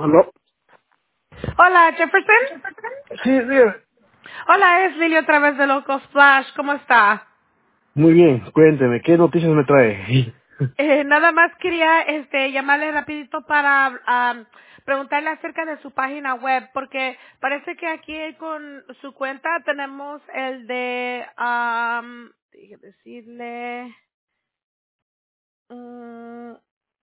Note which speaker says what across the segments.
Speaker 1: ¿Aló?
Speaker 2: Hola, Jefferson.
Speaker 1: Sí, dígame.
Speaker 2: Hola, es Lili otra vez de Locos Flash. ¿Cómo está?
Speaker 1: Muy bien, cuénteme, ¿qué noticias me trae?
Speaker 2: Nada más quería llamarle rapidito para preguntarle acerca de su página web, porque parece que aquí con su cuenta tenemos el de, déjeme decirle, mm,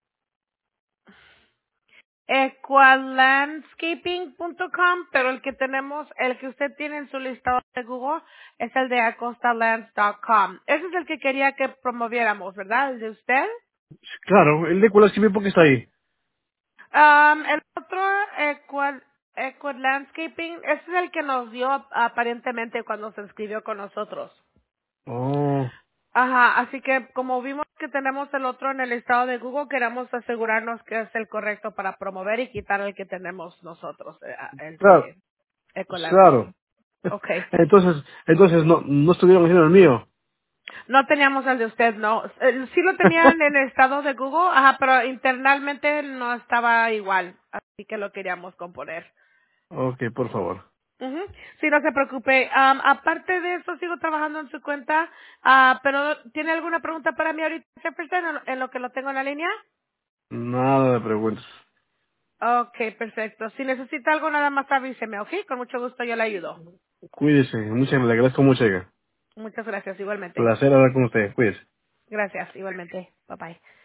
Speaker 2: equalandscaping.com, pero el que tenemos, el que usted tiene en su listado de Google es el de acostalands.com. Ese es el que quería que promoviéramos, ¿verdad? El de usted.
Speaker 1: Claro, el de Culas ¿por qué está ahí?
Speaker 2: El otro, Equalandscaping, ese es el que nos dio aparentemente cuando se inscribió con nosotros.
Speaker 1: Oh,
Speaker 2: Ajá, así que como vimos que tenemos el otro en el listado de Google, queremos asegurarnos que es el correcto para promover y quitar el que tenemos nosotros, el
Speaker 1: claro,
Speaker 2: de Ecolandscaping.
Speaker 1: claro.
Speaker 2: Okay.
Speaker 1: Entonces no estuvieron haciendo el mío.
Speaker 2: No teníamos el de usted, no. Sí lo tenían en el estado de Google, ajá, pero internamente no estaba igual, así que lo queríamos componer.
Speaker 1: Ok, por favor.
Speaker 2: Ujú. Sí, no se preocupe. Aparte de eso, sigo trabajando en su cuenta, pero ¿tiene alguna pregunta para mí ahorita, Jefferson, en lo que lo tengo en la línea?
Speaker 1: Nada de preguntas.
Speaker 2: Okay, perfecto. Si necesita algo, nada más avíseme, ¿ok? Con mucho gusto yo le ayudo.
Speaker 1: Cuídese, le agradezco mucho, oiga.
Speaker 2: Muchas gracias, igualmente.
Speaker 1: Placer hablar con usted, cuídese.
Speaker 2: Gracias, igualmente. Bye bye.